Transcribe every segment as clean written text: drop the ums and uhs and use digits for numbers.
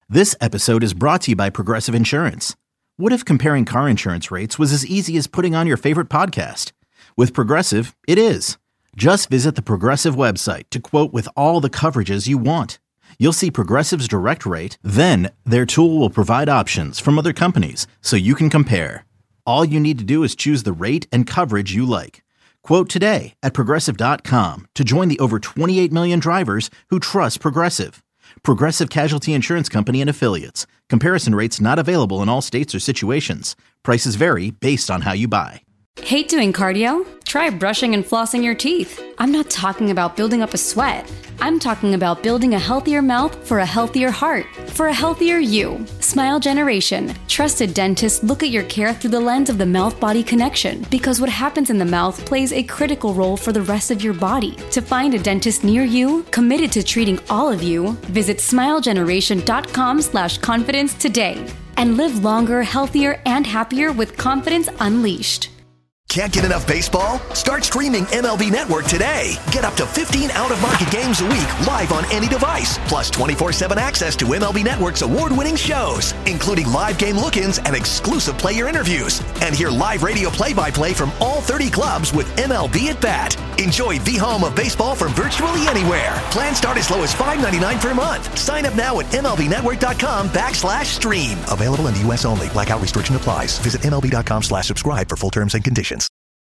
This episode is brought to you by Progressive Insurance. What if comparing car insurance rates was as easy as putting on your favorite podcast? With Progressive, it is. Just visit the Progressive website to quote with all the coverages you want. You'll see Progressive's direct rate, then their tool will provide options from other companies so you can compare. All you need to do is choose the rate and coverage you like. Quote today at Progressive.com to join the over 28 million drivers who trust Progressive. Progressive Casualty Insurance Company and Affiliates. Comparison rates not available in all states or situations. Prices vary based on how you buy. Hate doing cardio? Try brushing and flossing your teeth. I'm not talking about building up a sweat. I'm talking about building a healthier mouth for a healthier heart, for a healthier you. Smile Generation. Trusted dentists look at your care through the lens of the mouth-body connection because what happens in the mouth plays a critical role for the rest of your body. To find a dentist near you, committed to treating all of you, visit smilegeneration.com/confidence today and live longer, healthier, and happier with confidence unleashed. Can't get enough baseball? Start streaming MLB Network today. Get up to 15 out-of-market games a week live on any device. Plus 24/7 access to MLB Network's award-winning shows, including live game look-ins and exclusive player interviews. And hear live radio play-by-play from all 30 clubs with MLB at Bat. Enjoy the home of baseball from virtually anywhere. Plans start as low as $5.99 per month. Sign up now at MLBnetwork.com/stream. Available in the U.S. only. Blackout restriction applies. Visit MLB.com/subscribe for full terms and conditions.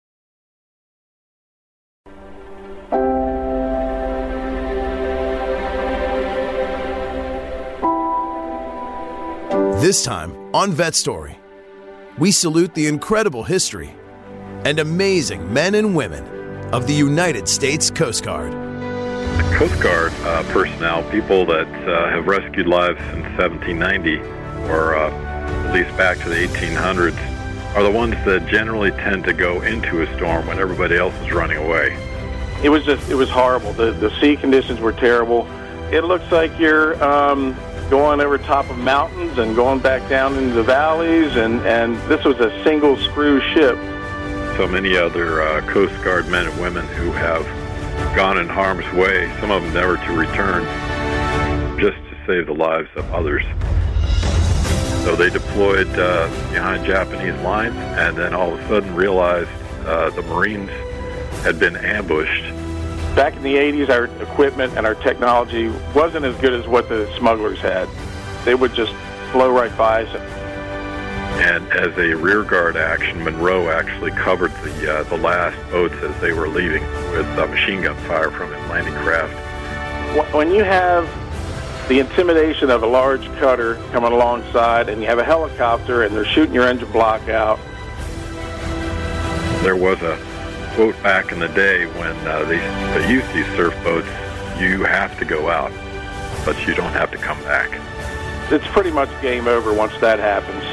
This time on Vet Story, we salute the incredible history and amazing men and women of the United States Coast Guard. The Coast Guard personnel, people that have rescued lives since 1790 or at least back to the 1800s, are the ones that generally tend to go into a storm when everybody else is running away. It was horrible. The sea conditions were terrible. It looks like you're going over top of mountains and going back down into the valleys, and this was a single screw ship. So many other Coast Guard men and women who have gone in harm's way, some of them never to return, just to save the lives of others. So they deployed behind Japanese lines and then all of a sudden realized the Marines had been ambushed. Back in the 80s, our equipment and our technology wasn't as good as what the smugglers had. They would just blow right by us. And as a rearguard action, Monroe actually covered the last boats as they were leaving with machine gun fire from his landing craft. When you have the intimidation of a large cutter coming alongside and you have a helicopter and they're shooting your engine block out. There was a quote back in the day when they used these surf boats, you have to go out, but you don't have to come back. It's pretty much game over once that happens.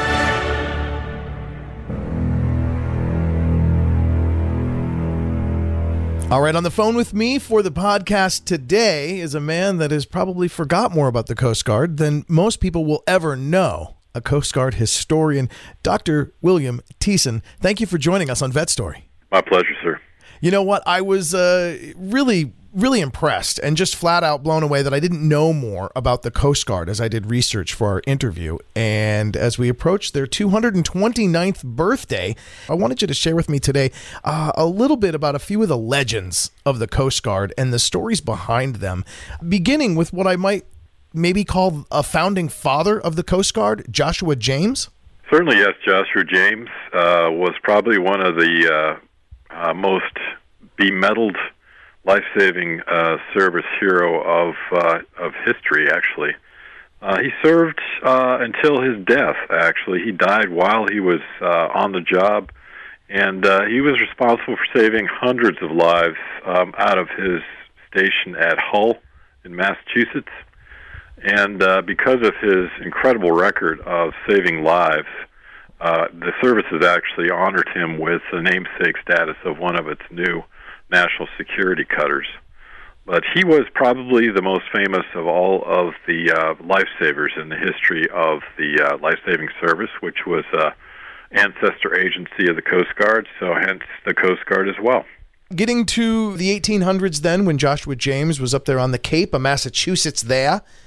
All right, on the phone with me for the podcast today is a man that has probably forgot more about the Coast Guard than most people will ever know. A Coast Guard historian, Dr. William Thiessen. Thank you for joining us on Vet Story. My pleasure, sir. You know what? I was really impressed and just flat out blown away that I didn't know more about the Coast Guard as I did research for our interview. And as we approach their 229th birthday, I wanted you to share with me today a little bit about a few of the legends of the Coast Guard and the stories behind them, beginning with what I might maybe call a founding father of the Coast Guard, Joshua James. Certainly, yes. Joshua James was probably one of the most bemedaled life-saving service hero of history, actually. He served until his death, actually. He died while he was on the job, and he was responsible for saving hundreds of lives out of his station at Hull in Massachusetts. And because of his incredible record of saving lives, the service has actually honored him with the namesake status of one of its new national security cutters. But he was probably the most famous of all of the lifesavers in the history of the life-saving service, which was ancestor agency of the Coast Guard, so hence the Coast Guard as well. Getting to the 1800s then, when Joshua James was up there on the Cape of Massachusetts there,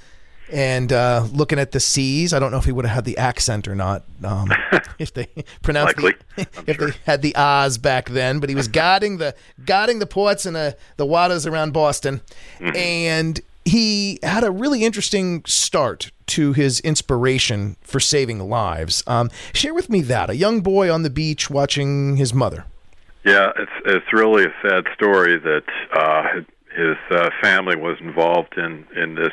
and looking at the seas. I don't know if he would have had the accent or not, if they pronounced if they had the Oz back then. But he was guarding the ports and the waters around Boston, and he had a really interesting start to his inspiration for saving lives. Share with me that a young boy on the beach watching his mother. Yeah, it's really a sad story that his family was involved in this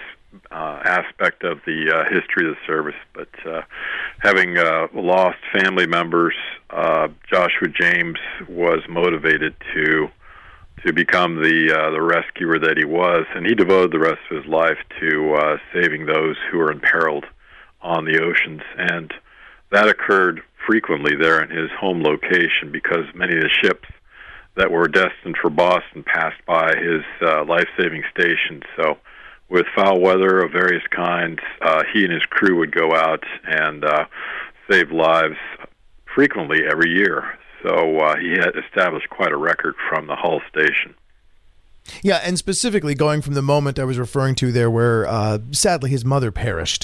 aspect of the history of the service. But having lost family members, Joshua James was motivated to become the rescuer that he was, and he devoted the rest of his life to saving those who were imperiled on the oceans. And that occurred frequently there in his home location because many of the ships that were destined for Boston passed by his life-saving station. So with foul weather of various kinds, he and his crew would go out and save lives frequently every year. So he had established quite a record from the Hull station. Yeah, and specifically going from the moment I was referring to there where sadly his mother perished,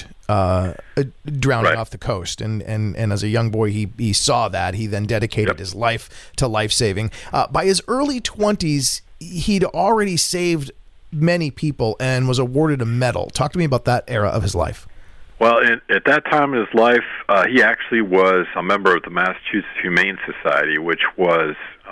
drowning off the coast. And as a young boy, he saw that. He then dedicated his life to life-saving. By his early 20s, he'd already saved many people and was awarded a medal. Talk to me about that era of his life. Well, at that time in his life, he actually was a member of the Massachusetts Humane Society, which was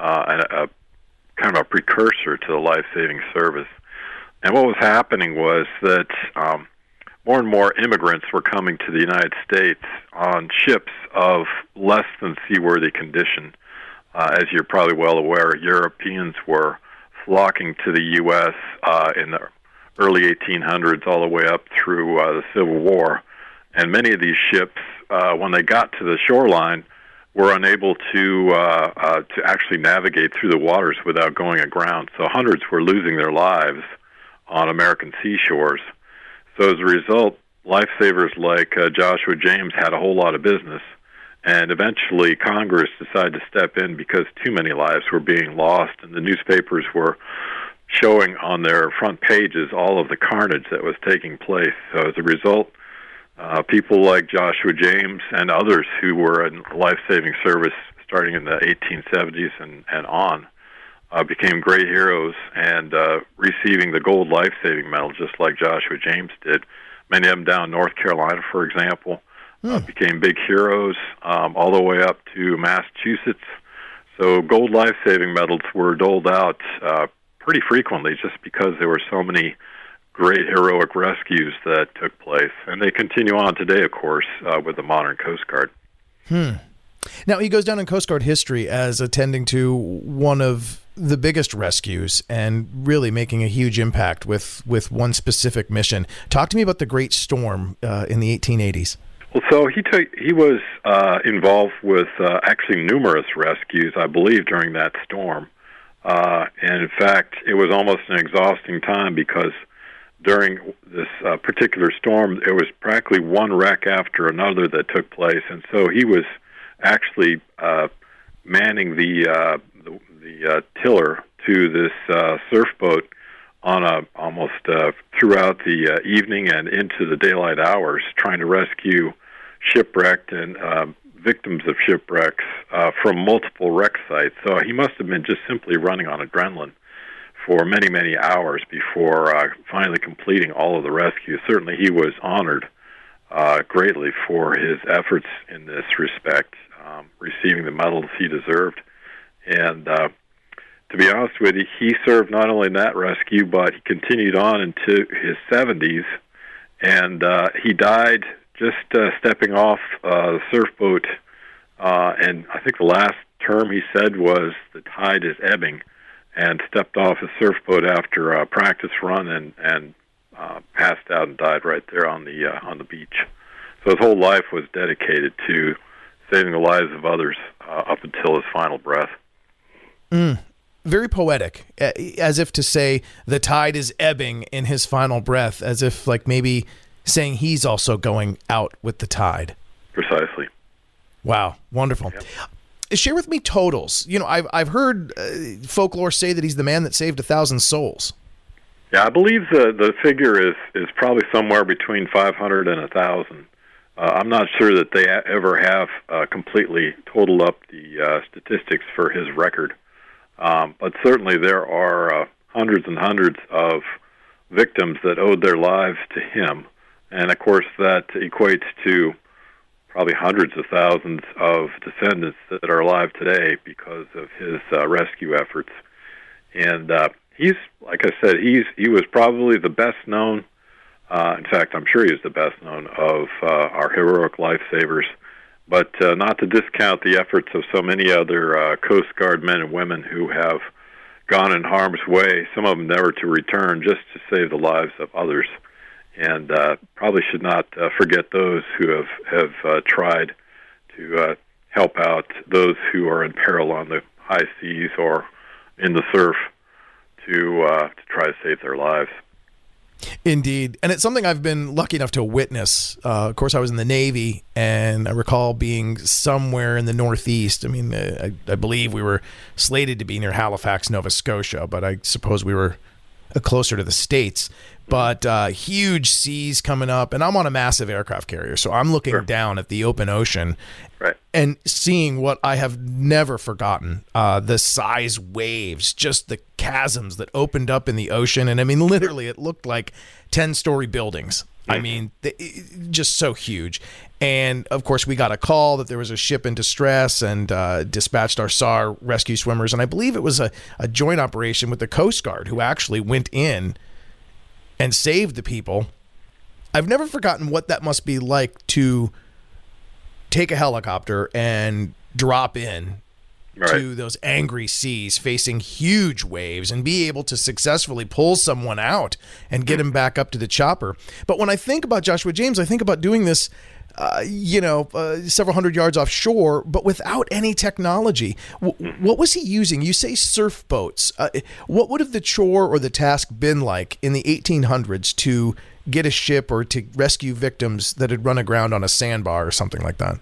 a kind of a precursor to the life-saving service. And what was happening was that more and more immigrants were coming to the United States on ships of less than seaworthy condition. As you're probably well aware, Europeans were flocking to the U.S. In the early 1800s all the way up through the Civil War. And many of these ships, when they got to the shoreline, were unable to actually navigate through the waters without going aground. So hundreds were losing their lives on American seashores. So as a result, lifesavers like Joshua James had a whole lot of business. And eventually Congress decided to step in because too many lives were being lost, and the newspapers were showing on their front pages all of the carnage that was taking place. So as a result, people like Joshua James and others who were in life-saving service starting in the 1870s and on became great heroes and receiving the Gold Life-Saving Medal just like Joshua James did. Many of them down in North Carolina, for example, became big heroes all the way up to Massachusetts. So Gold Life-Saving Medals were doled out pretty frequently just because there were so many great heroic rescues that took place. And they continue on today, of course, with the modern Coast Guard. Now, he goes down in Coast Guard history as attending to one of the biggest rescues and really making a huge impact with one specific mission. Talk to me about the Great Storm in the 1880s. Well, so he was involved with actually numerous rescues, I believe, during that storm. And in fact, it was almost an exhausting time because during this particular storm, there was practically one wreck after another that took place, and so he was actually manning the tiller to this surf boat on almost throughout the evening and into the daylight hours, trying to rescue shipwrecked and victims of shipwrecks from multiple wreck sites. So he must have been just simply running on adrenaline for many, many hours before finally completing all of the rescues. Certainly he was honored greatly for his efforts in this respect, receiving the medals he deserved. And to be honest with you, he served not only in that rescue, but he continued on into his 70s, and he died just stepping off the surf boat, and I think the last term he said was, "The tide is ebbing," and stepped off a surf boat after a practice run and passed out and died right there on the beach. So his whole life was dedicated to saving the lives of others up until his final breath. Very poetic, as if to say the tide is ebbing in his final breath, as if like maybe saying he's also going out with the tide. Precisely. Wow, wonderful. Yep. Share with me totals. You know, I've heard folklore say that he's the man that saved 1,000 souls. Yeah, I believe the figure is probably somewhere between 500 and 1,000. I'm not sure that they ever have completely totaled up the statistics for his record, but certainly there are hundreds and hundreds of victims that owed their lives to him, and of course that equates to probably hundreds of thousands of descendants that are alive today because of his rescue efforts. And he's, like I said, he was probably the best known. In fact, I'm sure he is the best known of our heroic lifesavers. But not to discount the efforts of so many other Coast Guard men and women who have gone in harm's way, some of them never to return, just to save the lives of others. And probably should not forget those who have tried to help out those who are in peril on the high seas or in the surf to try to save their lives. Indeed. And it's something I've been lucky enough to witness. Of course, I was in the Navy, and I recall being somewhere in the Northeast. I mean, I believe we were slated to be near Halifax, Nova Scotia, but I suppose we were closer to the States. But huge seas coming up, and I'm on a massive aircraft carrier, so I'm looking down at the open ocean and seeing what I have never forgotten, the size waves, just the chasms that opened up in the ocean. And I mean, literally, it looked like 10-story buildings. I mean, just so huge. And, of course, we got a call that there was a ship in distress and dispatched our SAR rescue swimmers. And I believe it was a joint operation with the Coast Guard who actually went in and saved the people. I've never forgotten what that must be like to take a helicopter and drop in to those angry seas facing huge waves and be able to successfully pull someone out and get him back up to the chopper. But when I think about Joshua James, I think about doing this several hundred yards offshore, but without any technology. What was he using? You say surf boats. What would have the chore or the task been like in the 1800s to get a ship or to rescue victims that had run aground on a sandbar or something like that?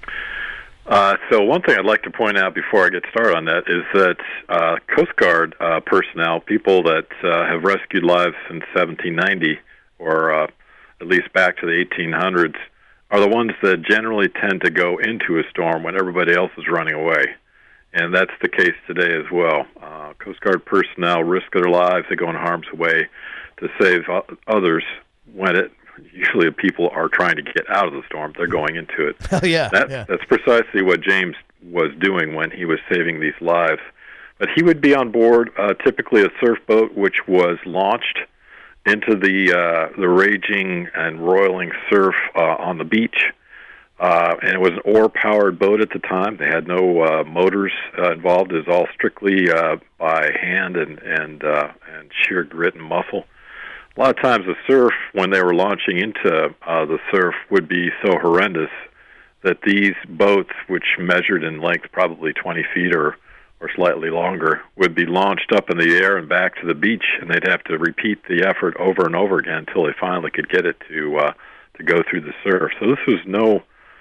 So one thing I'd like to point out before I get started on that is that Coast Guard personnel, people that have rescued lives since 1790 or at least back to the 1800s, are the ones that generally tend to go into a storm when everybody else is running away. And that's the case today as well. Coast Guard personnel risk their lives. They go in harm's way to save others when usually people are trying to get out of the storm. They're going into it. That's precisely what James was doing when he was saving these lives. But he would be on board typically a surf boat which was launched into the raging and roiling surf on the beach. And it was an oar-powered boat at the time. They had no motors involved. It was all strictly by hand and sheer grit and muscle. A lot of times the surf, when they were launching into the surf, would be so horrendous that these boats, which measured in length probably 20 feet or slightly longer, would be launched up in the air and back to the beach, and they'd have to repeat the effort over and over again until they finally could get it to go through the surf. So this was no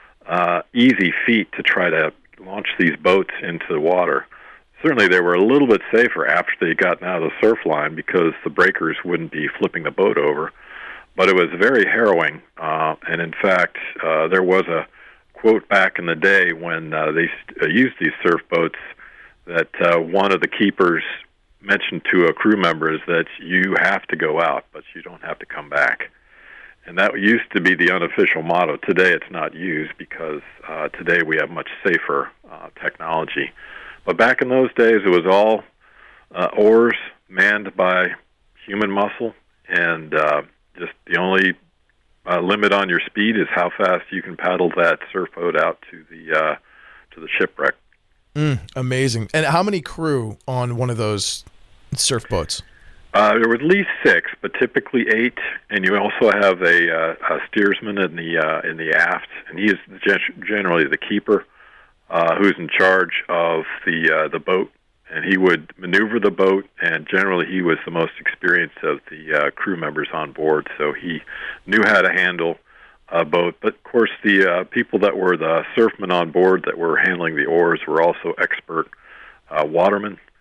easy feat to try to launch these boats into the water. Certainly they were a little bit safer after they'd gotten out of the surf line because the breakers wouldn't be flipping the boat over. But it was very harrowing, and in fact, there was a quote back in the day when they used these surf boats that one of the keepers mentioned to a crew member is that you have to go out, but you don't have to come back. And that used to be the unofficial motto. Today it's not used because today we have much safer technology. But back in those days it was all oars manned by human muscle, and just the only limit on your speed is how fast you can paddle that surf boat out to the shipwreck. Amazing. And how many crew on one of those surf boats? There were at least 6, but typically 8. And you also have a steersman in the aft, and he is generally the keeper, who's in charge of the boat. And he would maneuver the boat, and generally he was the most experienced of the crew members on board, so he knew how to handle a boat. But of course, the people that were the surfmen on board that were handling the oars were also expert watermen.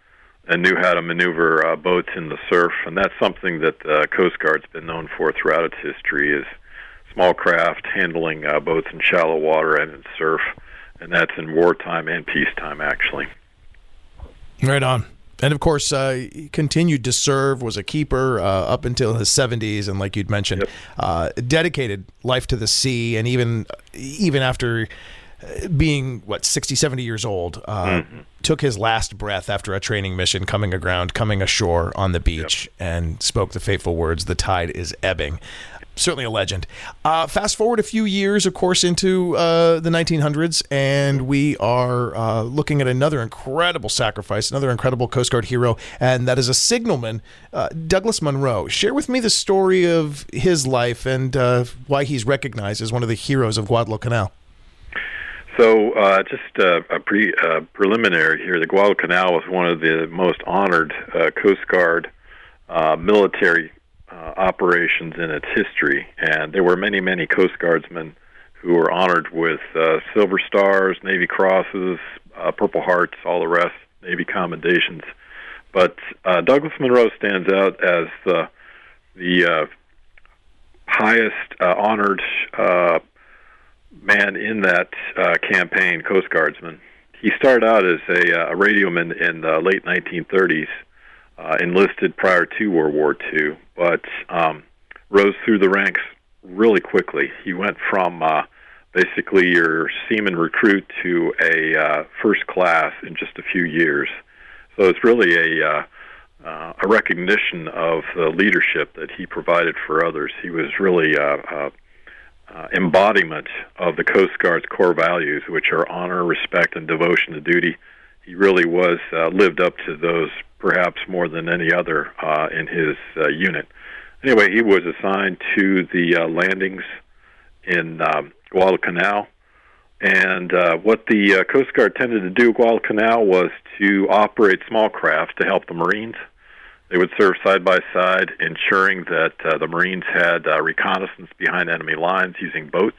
and knew how to maneuver boats in the surf. And that's something that the Coast Guard's been known for throughout its history, is small craft handling boats in shallow water and in surf. And that's in wartime and peacetime, actually. Right on. And, of course, he continued to serve, was a keeper up until his 70s, and like you'd mentioned, dedicated life to the sea, and even after being, 60, 70 years old, took his last breath after a training mission, coming ashore on the beach, and spoke the fateful words, "The tide is ebbing." Certainly a legend. Fast forward a few years, of course, into the 1900s, and we are looking at another incredible sacrifice, another incredible Coast Guard hero, and that is a signalman, Douglas Munro. Share with me the story of his life and why he's recognized as one of the heroes of Guadalcanal. So just a preliminary here, the Guadalcanal was one of the most honored Coast Guard military operations in its history, and there were many, many Coast Guardsmen who were honored with Silver Stars, Navy Crosses, Purple Hearts, all the rest, Navy commendations. But Douglas Munro stands out as the highest honored man in that campaign, Coast Guardsman. He started out as a radioman in the late 1930s, enlisted prior to World War II, but rose through the ranks really quickly. He went from basically your seaman recruit to a first class in just a few years. So it's really a recognition of the leadership that he provided for others. He was really embodiment of the Coast Guard's core values, which are honor, respect, and devotion to duty. He really was lived up to those perhaps more than any other in his unit. Anyway, he was assigned to the landings in Guadalcanal, and what the Coast Guard tended to do at Guadalcanal was to operate small crafts to help the Marines. They would serve side by side, ensuring that the Marines had reconnaissance behind enemy lines using boats.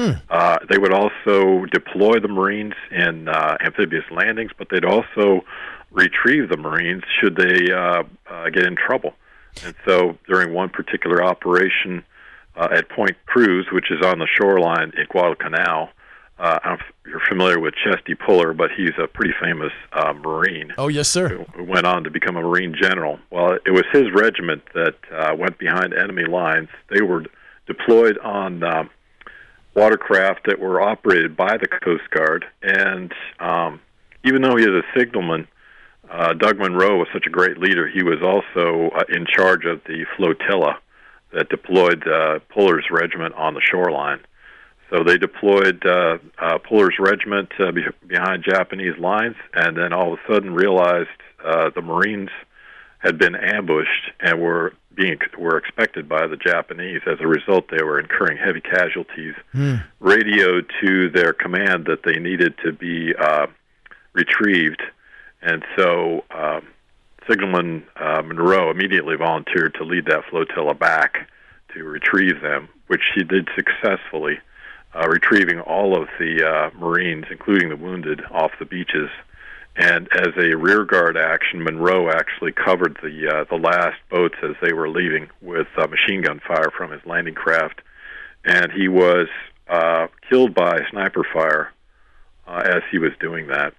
They would also deploy the Marines in amphibious landings, but they'd also retrieve the Marines should they get in trouble. And so during one particular operation at Point Cruz, which is on the shoreline at Guadalcanal, I don't know if you're familiar with Chesty Puller, but he's a pretty famous Marine. Oh, yes, sir. Who went on to become a Marine general. Well, it was his regiment that went behind enemy lines. They were deployed on watercraft that were operated by the Coast Guard, and even though he is a signalman, Doug Munro was such a great leader, he was also in charge of the flotilla that deployed Puller's regiment on the shoreline. So they deployed Puller's regiment behind Japanese lines, and then all of a sudden realized the Marines had been ambushed and were expected by the Japanese. As a result, they were incurring heavy casualties. Radioed to their command that they needed to be retrieved, and so Signalman Munro immediately volunteered to lead that flotilla back to retrieve them, which he did successfully, retrieving all of the Marines, including the wounded, off the beaches. And as a rearguard action, Munro actually covered the last boats as they were leaving with machine gun fire from his landing craft, and he was killed by sniper fire as he was doing that.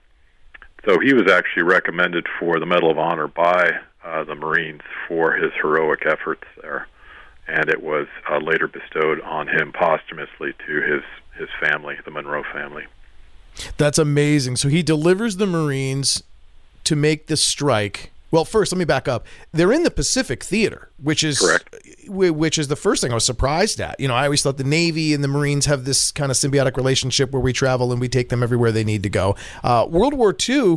So he was actually recommended for the Medal of Honor by the Marines for his heroic efforts there, and it was later bestowed on him posthumously to his family, the Munro family. That's amazing. So he delivers the Marines to make the strike. Well, first, let me back up. They're in the Pacific Theater, which is correct. Which is the first thing I was surprised at. You know, I always thought the Navy and the Marines have this kind of symbiotic relationship where we travel and we take them everywhere they need to go. World War II,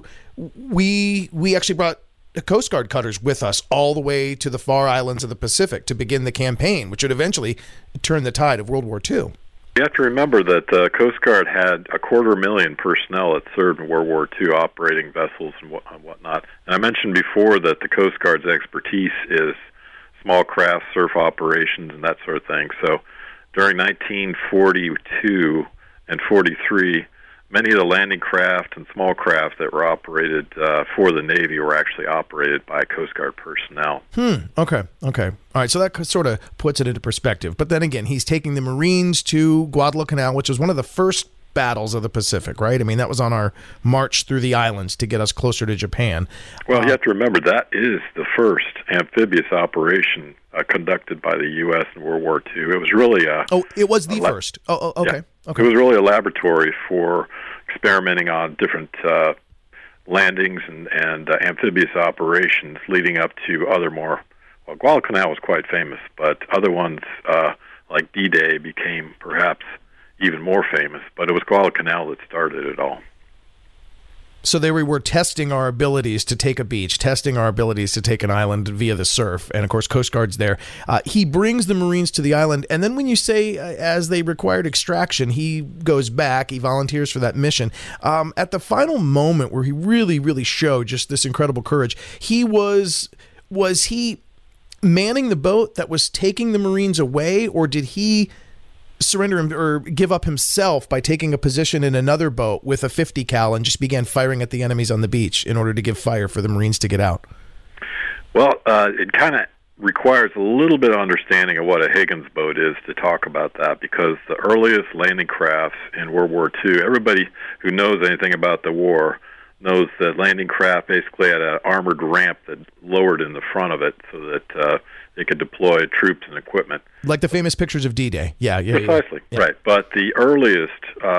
we actually brought the Coast Guard cutters with us all the way to the far islands of the Pacific to begin the campaign, which would eventually turn the tide of World War II. You have to remember that the Coast Guard had 250,000 personnel that served in World War II operating vessels and whatnot. And I mentioned before that the Coast Guard's expertise is small craft, surf operations, and that sort of thing. So during 1942 and 43, many of the landing craft and small craft that were operated for the Navy were actually operated by Coast Guard personnel. Okay. All right, so that sort of puts it into perspective. But then again, he's taking the Marines to Guadalcanal, which was one of the first battles of the Pacific, right? I mean, that was on our march through the islands to get us closer to Japan. Well, you have to remember that is the first amphibious operation conducted by the U.S. in World War II. It was really it was the first. Okay. Yeah. Okay. It was really a laboratory for experimenting on different landings and amphibious operations leading up to other more. Well, Guadalcanal was quite famous, but other ones like D-Day became perhaps even more famous, but it was Guadalcanal that started it all. So they were testing our abilities to take a beach, testing our abilities to take an island via the surf, and of course Coast Guard's there. He brings the Marines to the island, and then when you say as they required extraction, he goes back, he volunteers for that mission. At the final moment where he really, really showed just this incredible courage, was he manning the boat that was taking the Marines away, or did he surrender him or give up himself by taking a position in another boat with a 50 cal and just began firing at the enemies on the beach in order to give fire for the Marines to get out? Well, it kind of requires a little bit of understanding of what a Higgins boat is to talk about that, because the earliest landing crafts in World War II, everybody who knows anything about the war knows that landing craft basically had an armored ramp that lowered in the front of it so that they could deploy troops and equipment. Like the famous pictures of D-Day. Yeah. Precisely, yeah. Right. But the earliest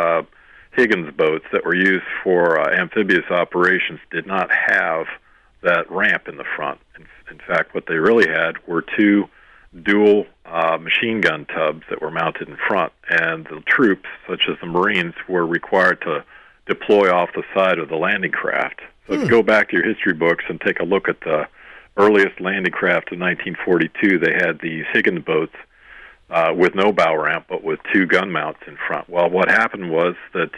Higgins boats that were used for amphibious operations did not have that ramp in the front. In fact, what they really had were two dual machine gun tubs that were mounted in front, and the troops, such as the Marines, were required to deploy off the side of the landing craft. So if you go back to your history books and take a look at the earliest landing craft in 1942, they had these Higgins boats with no bow ramp, but with two gun mounts in front. Well, what happened was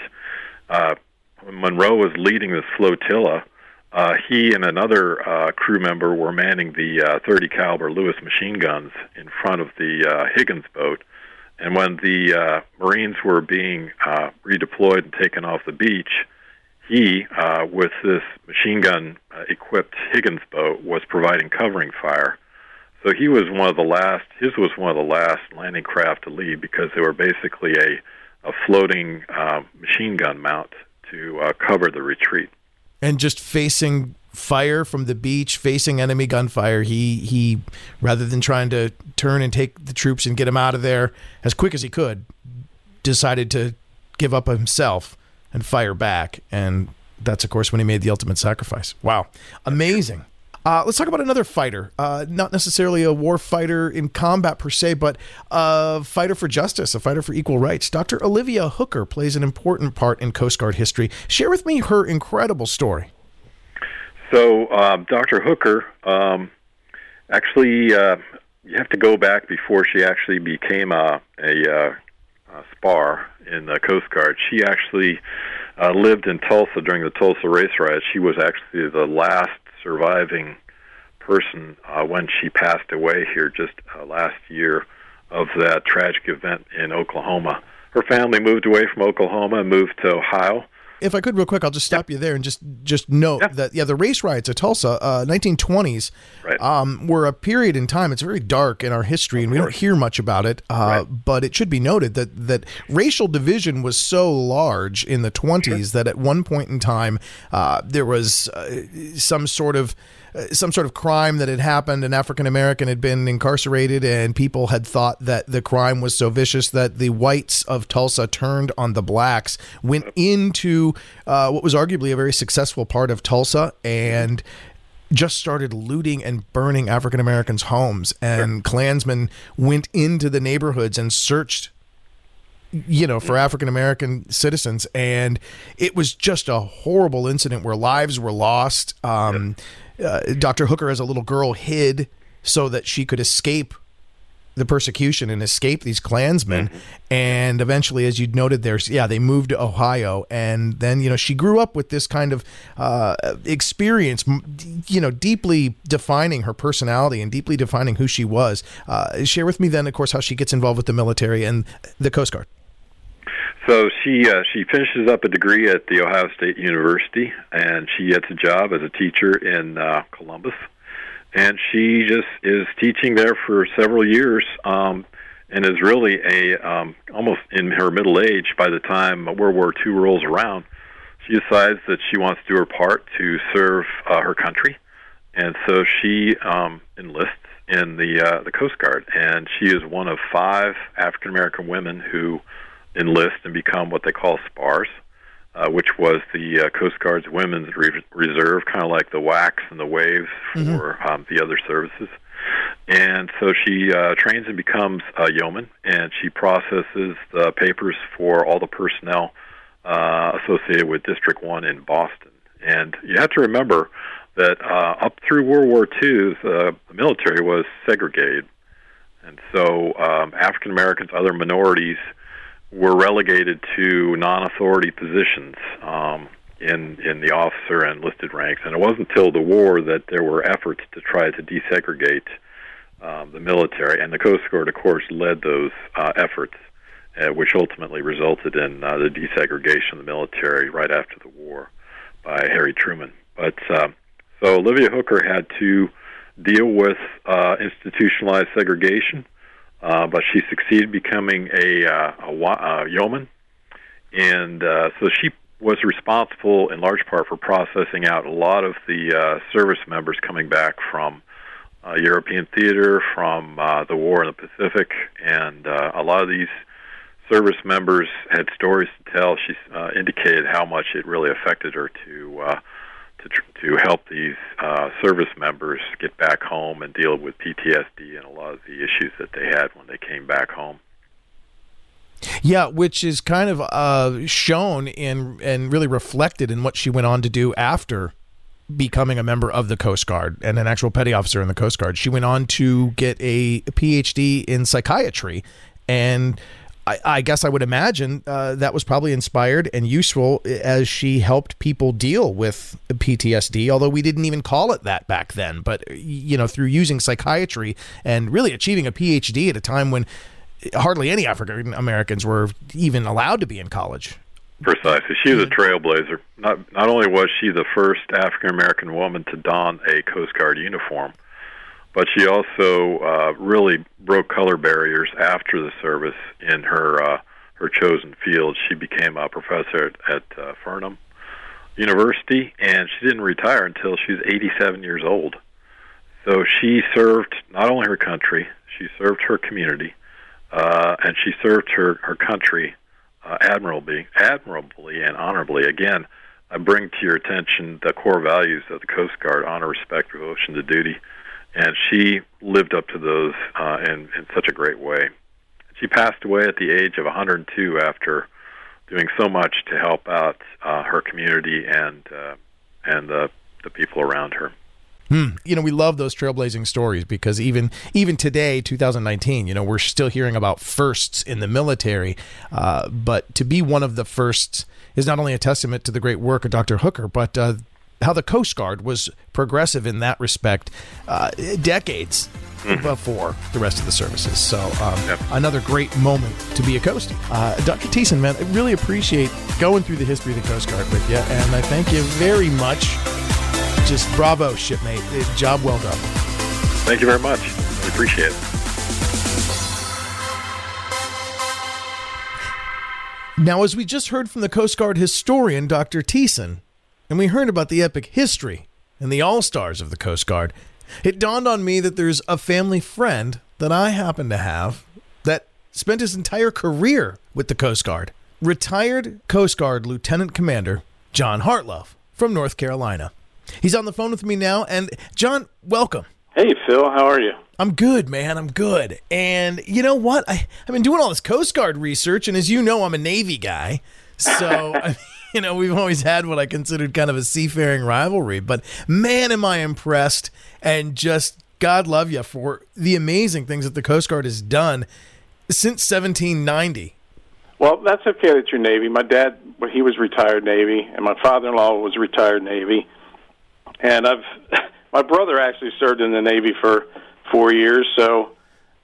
that when Monroe was leading this flotilla, he and another crew member were manning the 30 caliber Lewis machine guns in front of the Higgins boat. And when the Marines were being redeployed and taken off the beach, he, with this machine gun-equipped Higgins boat, was providing covering fire. So he was one of the last. His was one of the last landing craft to leave, because they were basically a floating machine gun mount to cover the retreat. And just facing fire from the beach, facing enemy gunfire, he rather than trying to turn and take the troops and get them out of there as quick as he could, decided to give up himself and fire back. And that's, of course, when he made the ultimate sacrifice. Wow. Amazing. Let's talk about another fighter, not necessarily a war fighter in combat per se, but a fighter for justice, a fighter for equal rights. Dr. Olivia Hooker plays an important part in Coast Guard history. Share with me her incredible story. So Dr. Hooker, actually, you have to go back before she actually became a spar in the Coast Guard. She actually lived in Tulsa during the Tulsa race riots. She was actually the last surviving person when she passed away here just last year of that tragic event in Oklahoma. Her family moved away from Oklahoma and moved to Ohio. If I could real quick, I'll just stop you there and just note that, the race riots at Tulsa, 1920s, were a period in time. It's very dark in our history, and we don't hear much about it, but it should be noted that racial division was so large in the 20s that at one point in time, there was some sort of crime that had happened. An African American had been incarcerated, and people had thought that the crime was so vicious that the whites of Tulsa turned on the blacks, went into what was arguably a very successful part of Tulsa, and just started looting and burning African Americans' homes. And Klansmen went into the neighborhoods and searched for African American citizens, and it was just a horrible incident where lives were lost. Dr. Hooker, as a little girl, hid so that she could escape the persecution and escape these Klansmen. And eventually, as you noted there, they moved to Ohio. And then, she grew up with this kind of experience, deeply defining her personality and deeply defining who she was. Share with me then, of course, how she gets involved with the military and the Coast Guard. So she finishes up a degree at the Ohio State University, and she gets a job as a teacher in Columbus. And she just is teaching there for several years, and is really almost in her middle age by the time World War II rolls around. She decides that she wants to do her part to serve her country, and so she enlists in the Coast Guard, and she is one of 5 African American women who enlist and become what they call SPARS, which was the Coast Guard's Women's Reserve, kind of like the WACs and the WAVES for the other services. And so she trains and becomes a yeoman, and she processes the papers for all the personnel associated with District 1 in Boston. And you have to remember that up through World War II, the military was segregated. And so African Americans, other minorities, were relegated to non-authority positions in the officer and enlisted ranks. And it wasn't until the war that there were efforts to try to desegregate the military. And the Coast Guard, of course, led those efforts, which ultimately resulted in the desegregation of the military right after the war by Harry Truman. But so Olivia Hooker had to deal with institutionalized segregation, but she succeeded becoming a yeoman, and so she was responsible in large part for processing out a lot of the service members coming back from European theater, from the war in the Pacific, and a lot of these service members had stories to tell. She indicated how much it really affected her to help these service members get back home and deal with PTSD and a lot of the issues that they had when they came back home. Yeah, which is kind of shown in and really reflected in what she went on to do after becoming a member of the Coast Guard and an actual petty officer in the Coast Guard. She went on to get a PhD in psychiatry, and I guess I would imagine that was probably inspired and useful as she helped people deal with PTSD, although we didn't even call it that back then. But, you know, through using psychiatry and really achieving a PhD at a time when hardly any African Americans were even allowed to be in college. Precisely. She was a trailblazer. Not only was she the first African American woman to don a Coast Guard uniform, but she also really broke color barriers after the service in her chosen field. She became a professor at Fordham University, and she didn't retire until she was 87 years old. So she served not only her country, she served her community, and she served her country admirably and honorably. Again, I bring to your attention the core values of the Coast Guard: honor, respect, devotion to duty. And she lived up to those in such a great way. She passed away at the age of 102 after doing so much to help out her community and the people around her. You know, we love those trailblazing stories because even today, 2019, you know, we're still hearing about firsts in the military. But to be one of the firsts is not only a testament to the great work of Dr. Hooker, but how the Coast Guard was progressive in that respect decades before the rest of the services. So another great moment to be a Coastie. Dr. Thiessen, man, I really appreciate going through the history of the Coast Guard with you, and I thank you very much. Just bravo, shipmate. Job well done. Thank you very much. I appreciate it. Now, as we just heard from the Coast Guard historian, Dr. Thiessen, and we heard about the epic history and the all-stars of the Coast Guard, it dawned on me that there's a family friend that I happen to have that spent his entire career with the Coast Guard. Retired Coast Guard Lieutenant Commander John Hartlove from North Carolina. He's on the phone with me now, and John, welcome. Hey, Phil, how are you? I'm good, man. I'm good. And you know what? I've been doing all this Coast Guard research, and as you know, I'm a Navy guy. So, you know, we've always had what I considered kind of a seafaring rivalry. But man, am I impressed, and just God love you for the amazing things that the Coast Guard has done since 1790. Well, that's okay that you're Navy. My dad, he was retired Navy, and my father-in-law was retired Navy. And my brother actually served in the Navy for 4 years, so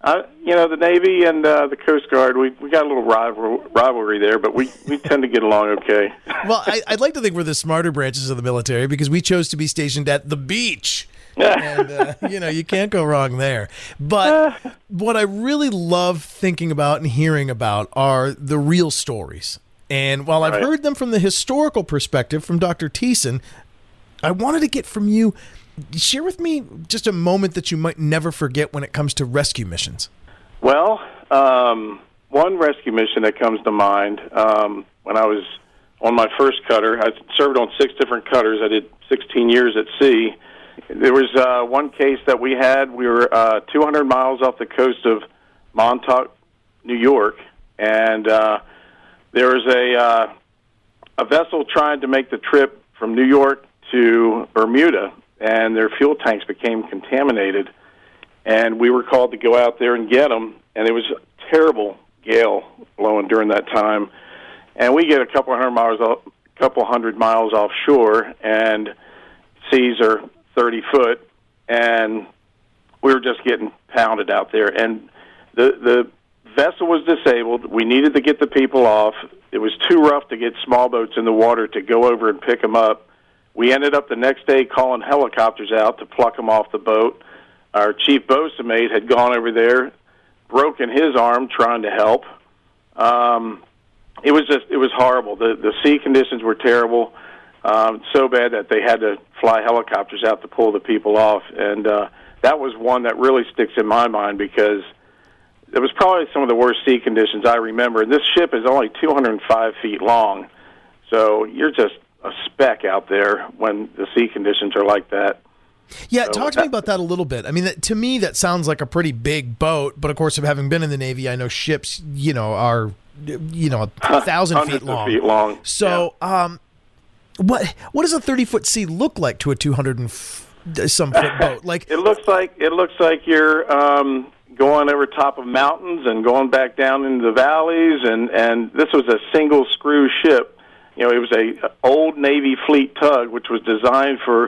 The Navy and the Coast Guard, we got a little rivalry there, but we tend to get along okay. Well, I'd like to think we're the smarter branches of the military because we chose to be stationed at the beach. And, you can't go wrong there. But what I really love thinking about and hearing about are the real stories. And while I've heard them from the historical perspective from Dr. Thiessen, I wanted to get from you, share with me just a moment that you might never forget when it comes to rescue missions. Well, one rescue mission that comes to mind, when I was on my first cutter, I served on 6 different cutters. I did 16 years at sea. There was one case that we had. We were 200 miles off the coast of Montauk, New York, and there was a vessel trying to make the trip from New York to Bermuda, and their fuel tanks became contaminated, and we were called to go out there and get them, and it was a terrible gale blowing during that time, and we get a couple hundred miles offshore, and seas are 30 foot, and we were just getting pounded out there, and the vessel was disabled. We needed to get the people off. It was too rough to get small boats in the water to go over and pick them up. We ended up the next day calling helicopters out to pluck them off the boat. Our chief bosun mate had gone over there, broken his arm trying to help. It was horrible. The sea conditions were terrible, so bad that they had to fly helicopters out to pull the people off. And that was one that really sticks in my mind because it was probably some of the worst sea conditions I remember. And this ship is only 205 feet long, so you're just a speck out there when the sea conditions are like that. Yeah, talk to me about that a little bit. I mean, to me, that sounds like a pretty big boat, but of course, having been in the Navy, I know ships, are 1,000 feet long. So, what does a 30-foot sea look like to a 200-some foot boat? Like it looks like you're going over top of mountains and going back down into the valleys, and this was a single screw ship. It was a old Navy fleet tug, which was designed for,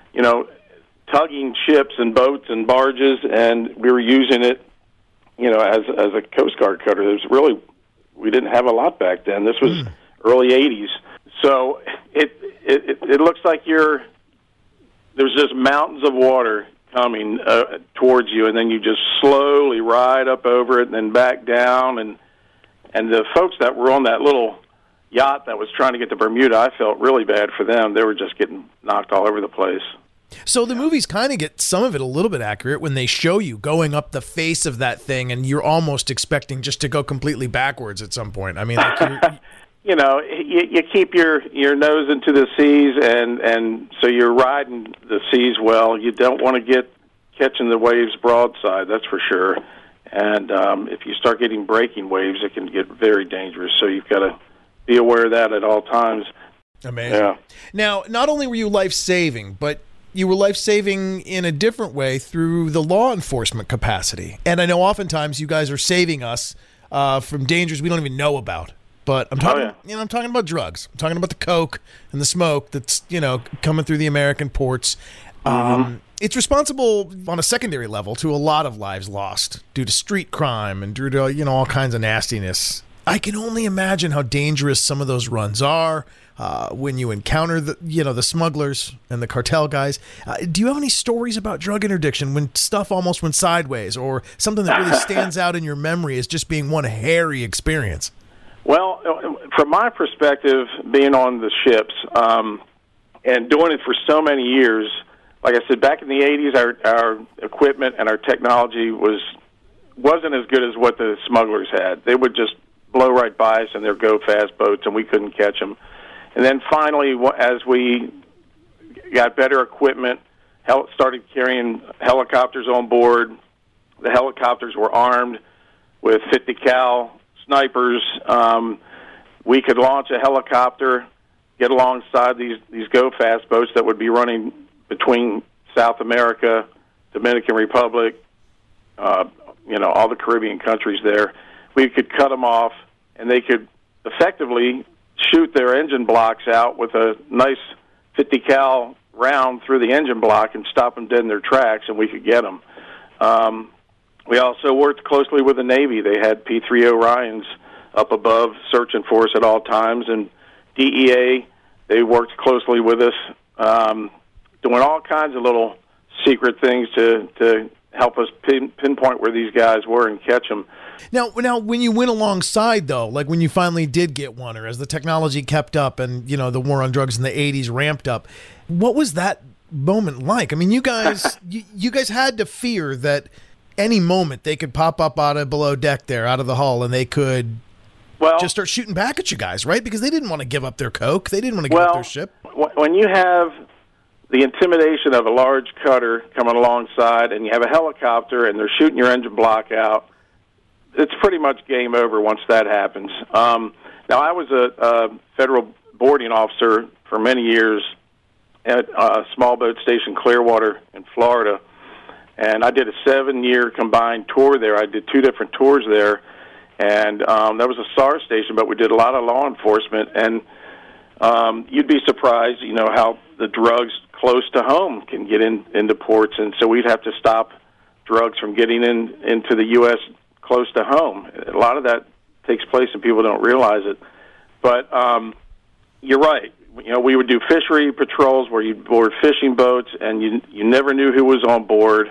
tugging ships and boats and barges, and we were using it, as a Coast Guard cutter. We didn't have a lot back then. This was early 80s. So it looks like there's just mountains of water coming towards you, and then you just slowly ride up over it and then back down. And the folks that were on that little yacht that was trying to get to Bermuda, I felt really bad for them. They were just getting knocked all over the place. So the movies kind of get some of it a little bit accurate when they show you going up the face of that thing, and you're almost expecting just to go completely backwards at some point. I mean, like you keep your nose into the seas, and so you're riding the seas well. You don't want to get catching the waves broadside, that's for sure. And if you start getting breaking waves, it can get very dangerous. So you've got to be aware of that at all times. Amazing. Yeah. Now, not only were you life-saving, but you were life-saving in a different way through the law enforcement capacity. And I know oftentimes you guys are saving us from dangers we don't even know about. But I'm talking, I'm talking about drugs. I'm talking about the coke and the smoke that's, coming through the American ports. It's responsible on a secondary level to a lot of lives lost due to street crime and due to, all kinds of nastiness. I can only imagine how dangerous some of those runs are when you encounter the smugglers and the cartel guys. Do you have any stories about drug interdiction when stuff almost went sideways, or something that really stands out in your memory as just being one hairy experience? Well, from my perspective, being on the ships and doing it for so many years, like I said, back in the 80s, our equipment and our technology wasn't as good as what the smugglers had. They would just blow right by us in their go-fast boats, and we couldn't catch them. And then finally, as we got better equipment, started carrying helicopters on board. The helicopters were armed with 50 cal snipers. We could launch a helicopter, get alongside these go-fast boats that would be running between South America, Dominican Republic, all the Caribbean countries there. We could cut them off, and they could effectively shoot their engine blocks out with a nice 50 cal round through the engine block and stop them dead in their tracks, and we could get them. We also worked closely with the Navy. They had P-3 Orions up above searching for us at all times, and DEA, they worked closely with us, doing all kinds of little secret things to help us pinpoint where these guys were and catch them. Now, when you went alongside, though, like when you finally did get one, or as the technology kept up and, you know, the war on drugs in the 80s ramped up, what was that moment like? I mean, you guys you guys had to fear that any moment they could pop up out of below deck there, out of the hull, and they could just start shooting back at you guys, right? Because they didn't want to give up their coke. They didn't want to give up their ship. When you have the intimidation of a large cutter coming alongside and you have a helicopter and they're shooting your engine block out, it's pretty much game over once that happens. Now, I was a federal boarding officer for many years at a small boat station, Clearwater, in Florida, and I did a 7-year combined tour there. I did 2 different tours there, and that was a SAR station, but we did a lot of law enforcement, and you'd be surprised, you know, how the drugs close to home can get into ports, and so we'd have to stop drugs from getting into the U.S. close to home. A lot of that takes place and people don't realize it. But you're right. You know, we would do fishery patrols where you'd board fishing boats and you never knew who was on board.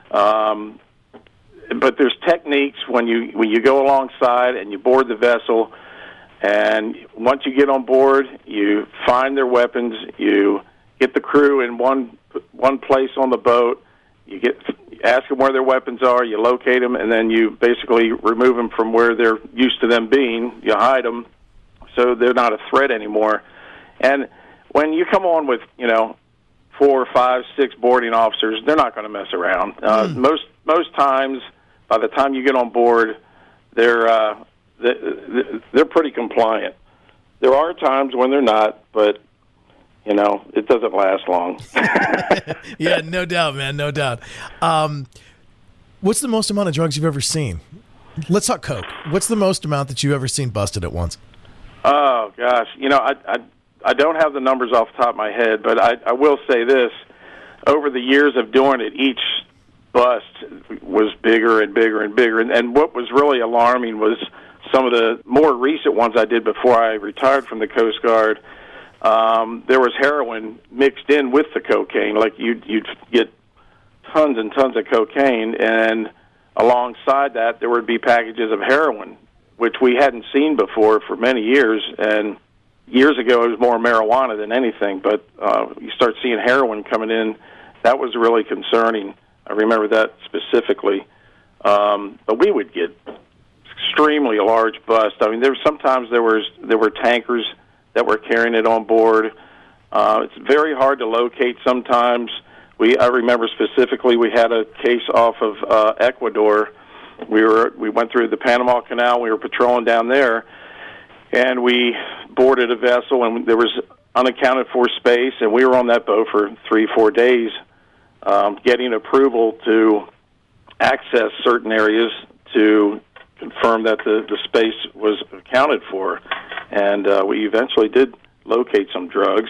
But there's techniques when you go alongside and you board the vessel, and once you get on board, you find their weapons, you get the crew in one place on the boat, you ask them where their weapons are, you locate them, and then you basically remove them from where they're used to them being. You hide them so they're not a threat anymore. And when you come on with, you know, 4, 5, 6 boarding officers, they're not going to mess around. Most times, by the time you get on board, they're pretty compliant. There are times when they're not, but you know, it doesn't last long. Yeah, no doubt, man, no doubt. What's the most amount of drugs you've ever seen? Let's talk coke. What's the most amount that you've ever seen busted at once? Oh, gosh. You know, I don't have the numbers off the top of my head, but I will say this. Over the years of doing it, each bust was bigger and bigger and bigger. And what was really alarming was some of the more recent ones I did before I retired from the Coast Guard. There was heroin mixed in with the cocaine. Like you'd get tons and tons of cocaine, and alongside that there would be packages of heroin, which we hadn't seen before for many years. And years ago it was more marijuana than anything, but you start seeing heroin coming in. That was really concerning. I remember that specifically. But we would get extremely large busts. I mean, sometimes there were tankers that were carrying it on board. It's very hard to locate sometimes. I remember specifically we had a case off of Ecuador. We went through the Panama Canal. We were patrolling down there, and we boarded a vessel, and there was unaccounted for space, and we were on that boat for 3-4 days, getting approval to access certain areas to confirm that the space was accounted for, and we eventually did locate some drugs.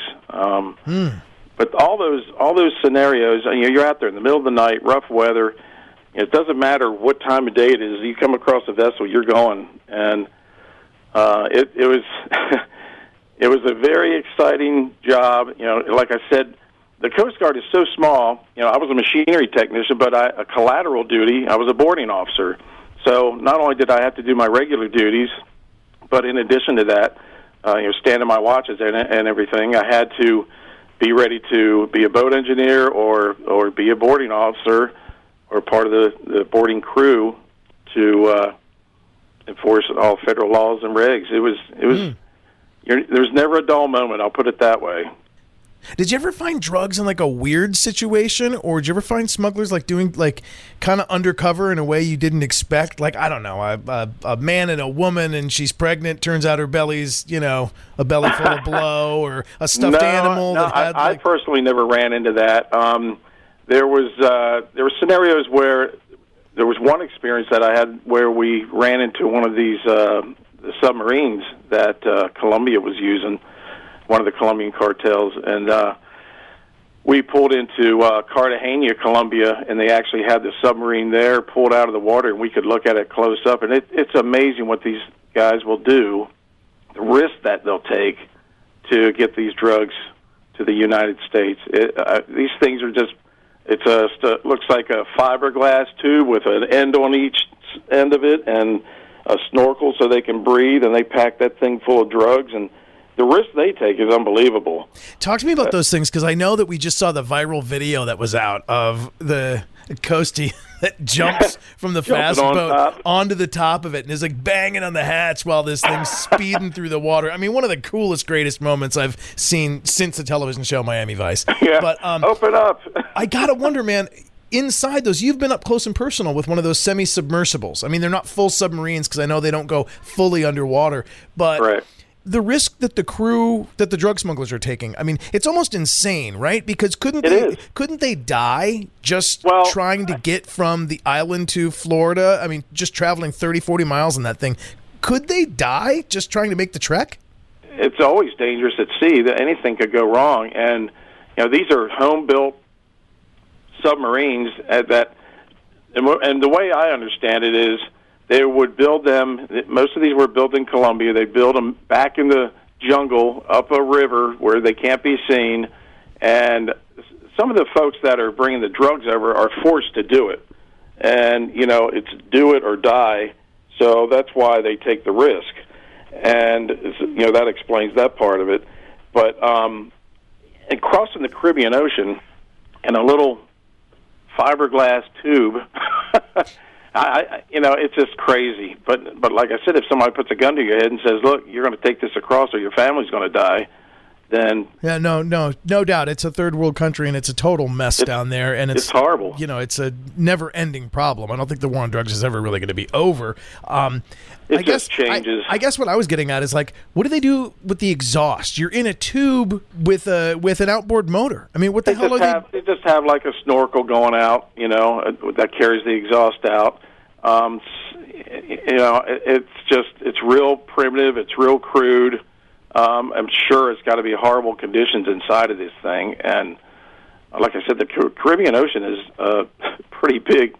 But all those scenarios, you're out there in the middle of the night, rough weather. It doesn't matter what time of day it is. You come across a vessel, you're going, and it was it was a very exciting job. You know, like I said, the Coast Guard is so small. You know, I was a machinery technician, but a collateral duty, I was a boarding officer. So not only did I have to do my regular duties, but in addition to that, standing my watches and everything, I had to be ready to be a boat engineer or be a boarding officer or part of the boarding crew to enforce all federal laws and regs. It was there's never a dull moment, I'll put it that way. Did you ever find drugs in like a weird situation, or did you ever find smugglers like doing like kind of undercover in a way you didn't expect? Like, I don't know, a man and a woman, and she's pregnant. Turns out her belly's, a belly full of blow, or a stuffed animal. I personally never ran into that. There were scenarios where there was one experience that I had where we ran into one of these submarines that Colombia was using. One of the Colombian cartels, and we pulled into Cartagena, Colombia, and they actually had the submarine there pulled out of the water, and we could look at it close up. And it's amazing what these guys will do, the risk that they'll take to get these drugs to the United States. These things are just, it looks like a fiberglass tube with an end on each end of it and a snorkel so they can breathe, and they pack that thing full of drugs, and the risk they take is unbelievable. Talk to me about those things, because I know that we just saw the viral video that was out of the Coastie that jumps from the fast boat onto the top of it and is like banging on the hatch while this thing's speeding through the water. I mean, one of the coolest, greatest moments I've seen since the television show Miami Vice. Yeah, but open up. I got to wonder, man, inside those, you've been up close and personal with one of those semi-submersibles. I mean, they're not full submarines because I know they don't go fully underwater, but... Right. The risk that the drug smugglers are taking, I mean, it's almost insane, right? Because couldn't they die just trying to get from the island to Florida? I mean, just traveling 30, 40 miles in that thing. Could they die just trying to make the trek? It's always dangerous at sea. That anything could go wrong. And, these are home-built submarines and the way I understand it is, they would build them. Most of these were built in Colombia. They build them back in the jungle, up a river where they can't be seen. And some of the folks that are bringing the drugs over are forced to do it. And, it's do it or die. So that's why they take the risk. And, that explains that part of it. But and crossing the Caribbean Ocean in a little fiberglass tube... it's just crazy. But like I said, if somebody puts a gun to your head and says, "Look, you're going to take this across, or your family's going to die," then no doubt, it's a third world country and it's a total mess down there, and it's horrible. It's a never-ending problem. I don't think the war on drugs is ever really going to be over. It just changes. I guess what I was getting at is what do they do with the exhaust? You're in a tube with an outboard motor. I mean, what the hell are they? They just have like a snorkel going out, that carries the exhaust out. It's real primitive. It's real crude. I'm sure it's got to be horrible conditions inside of this thing. And like I said, the Caribbean Ocean is a pretty big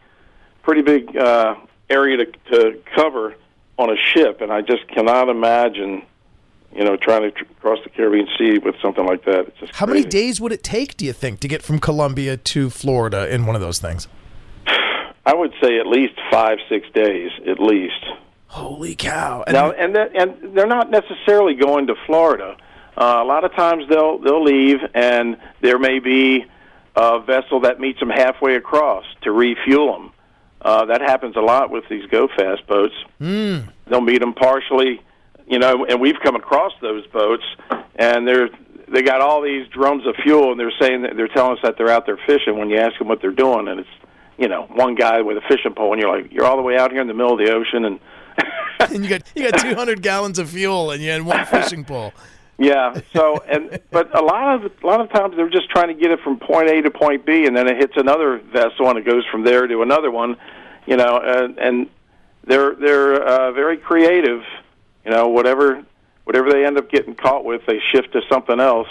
area to cover on a ship, and I just cannot imagine, trying to cross the Caribbean Sea with something like that. It's just How many days would it take, do you think, to get from Colombia to Florida in one of those things? I would say at least 5-6 days, at least. Holy cow! And they're not necessarily going to Florida. A lot of times they'll leave, and there may be a vessel that meets them halfway across to refuel them. That happens a lot with these go-fast boats. They'll meet them partially, and we've come across those boats, and they got all these drums of fuel, and they're telling us that they're out there fishing. When you ask them what they're doing, and it's one guy with a fishing pole, and you're like, you're all the way out here in the middle of the ocean, and and you got 200 gallons of fuel, and you had one fishing pole. Yeah. So, but a lot of times they're just trying to get it from point A to point B, and then it hits another vessel, and it goes from there to another one. And they're very creative. Whatever they end up getting caught with, they shift to something else.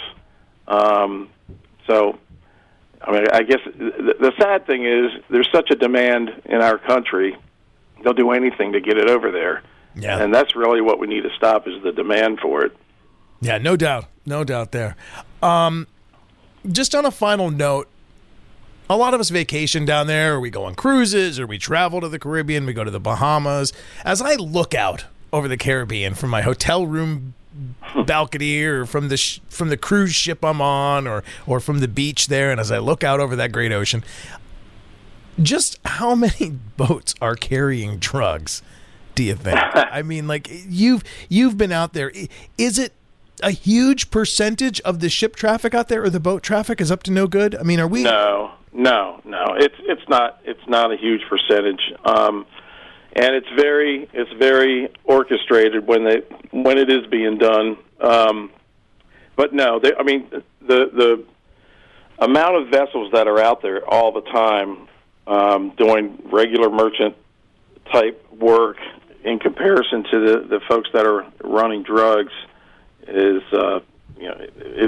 So, I mean, I guess the sad thing is there's such a demand in our country. They'll do anything to get it over there. Yeah. And that's really what we need to stop is the demand for it. Yeah, no doubt there. Just on a final note, a lot of us vacation down there, or we go on cruises, or we travel to the Caribbean, we go to the Bahamas. As I look out over the Caribbean from my hotel room balcony, or from the cruise ship I'm on, or from the beach there, and as I look out over that great ocean, just how many boats are carrying drugs, do you think? I mean, you've been out there. Is it a huge percentage of the ship traffic out there, or the boat traffic is up to no good? I mean, are we? No. It's not a huge percentage, and it's very orchestrated when it is being done. But no, the amount of vessels that are out there all the time doing regular merchant type work in comparison to the folks that are running drugs is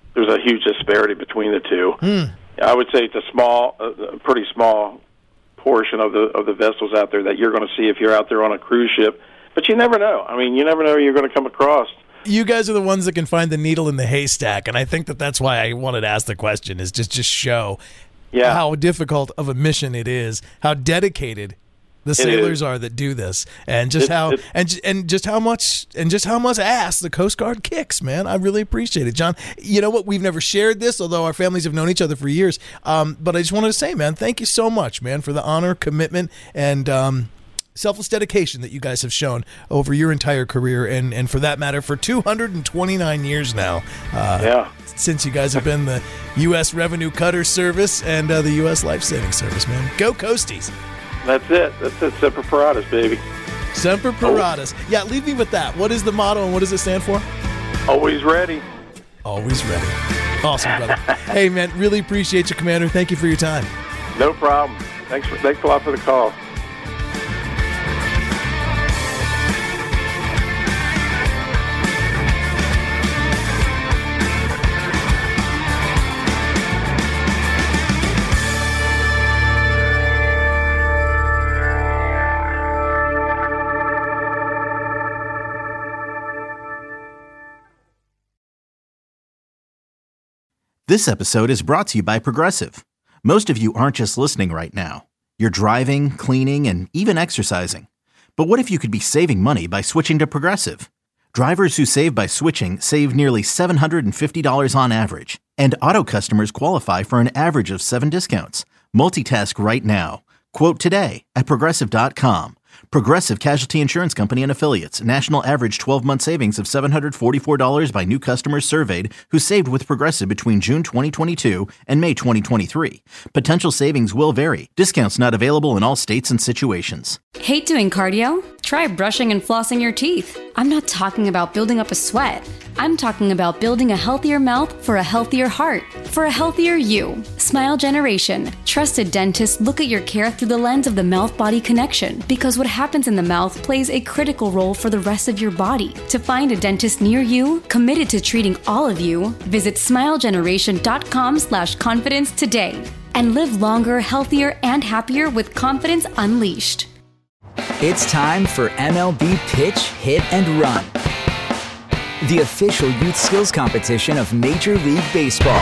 there's a huge disparity between the two. I would say it's a pretty small portion of the vessels out there that you're going to see if you're out there on a cruise ship. But you never know. I mean, you never know who you're going to come across. You guys are the ones that can find the needle in the haystack, and I think that's why I wanted to ask the question, is just show how difficult of a mission it is, how dedicated the sailors are that do this, and just how much ass the Coast Guard kicks, man. I really appreciate it, John. You know what? We've never shared this, although our families have known each other for years. But I just wanted to say, man, thank you so much, man, for the honor, commitment, and selfless dedication that you guys have shown over your entire career, and for that matter, for 229 years now. Since you guys have been the U.S. Revenue Cutter Service and the U.S. Life Saving Service, man. Go Coasties. That's it. Semper Paratus, baby. Semper Paratus. Yeah, leave me with that. What is the motto and what does it stand for? Always ready. Always ready. Awesome, brother. Hey, man, really appreciate you, Commander. Thank you for your time. No problem. Thanks a lot for the call. This episode is brought to you by Progressive. Most of you aren't just listening right now. You're driving, cleaning, and even exercising. But what if you could be saving money by switching to Progressive? Drivers who save by switching save nearly $750 on average. And auto customers qualify for an average of 7 discounts. Multitask right now. Quote today at Progressive.com. Progressive Casualty Insurance Company and Affiliates. National average 12-month savings of $744 by new customers surveyed who saved with Progressive between June 2022 and May 2023. Potential savings will vary. Discounts not available in all states and situations. Hate doing cardio? Try brushing and flossing your teeth. I'm not talking about building up a sweat. I'm talking about building a healthier mouth for a healthier heart, for a healthier you. Smile Generation. Trusted dentists look at your care through the lens of the mouth-body connection, because what happens in the mouth plays a critical role for the rest of your body. To find a dentist near you, committed to treating all of you, visit smilegeneration.com/confidence today and live longer, healthier, and happier with confidence unleashed. It's time for MLB Pitch, Hit, and Run, the official youth skills competition of Major League Baseball.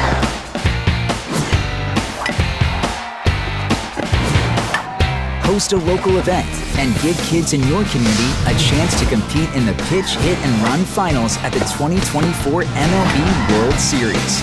Host a local event and give kids in your community a chance to compete in the Pitch, Hit, and Run finals at the 2024 MLB World Series.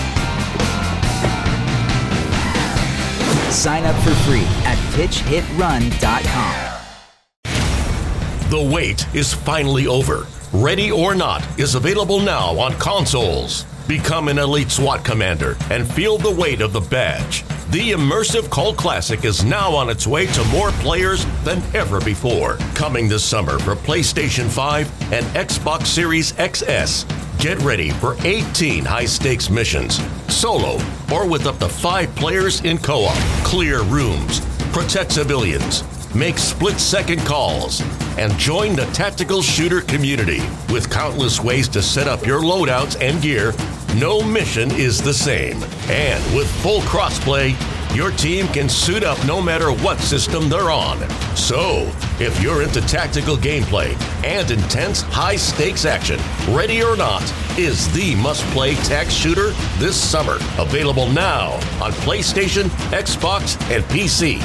Sign up for free at pitchhitrun.com. The wait is finally over. Ready or Not is available now on consoles. Become an elite SWAT commander and feel the weight of the badge. The immersive Cult Classic is now on its way to more players than ever before. Coming this summer for PlayStation 5 and Xbox Series XS. Get ready for 18 high-stakes missions, solo or with up to 5 players in co-op. Clear rooms, protect civilians, make split-second calls, and join the tactical shooter community. With countless ways to set up your loadouts and gear, no mission is the same. And with full crossplay, your team can suit up no matter what system they're on. So, if you're into tactical gameplay and intense high-stakes action, Ready or Not is the must-play tac shooter this summer. Available now on PlayStation, Xbox, and PC.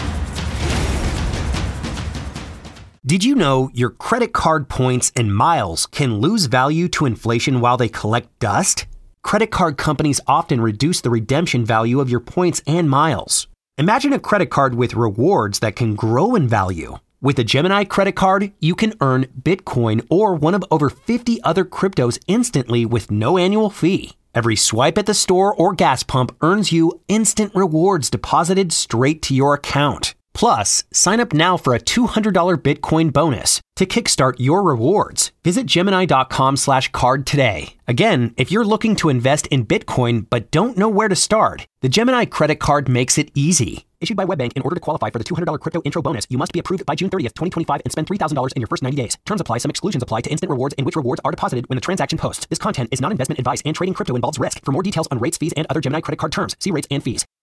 Did you know your credit card points and miles can lose value to inflation while they collect dust? Credit card companies often reduce the redemption value of your points and miles. Imagine a credit card with rewards that can grow in value. With a Gemini credit card, you can earn Bitcoin or one of over 50 other cryptos instantly with no annual fee. Every swipe at the store or gas pump earns you instant rewards deposited straight to your account. Plus, sign up now for a $200 Bitcoin bonus to kickstart your rewards. Visit Gemini.com/card today. Again, if you're looking to invest in Bitcoin but don't know where to start, the Gemini credit card makes it easy. Issued by WebBank, in order to qualify for the $200 crypto intro bonus, you must be approved by June 30th, 2025 and spend $3,000 in your first 90 days. Terms apply. Some exclusions apply to instant rewards in which rewards are deposited when the transaction posts. This content is not investment advice and trading crypto involves risk. For more details on rates, fees, and other Gemini credit card terms, see rates and fees.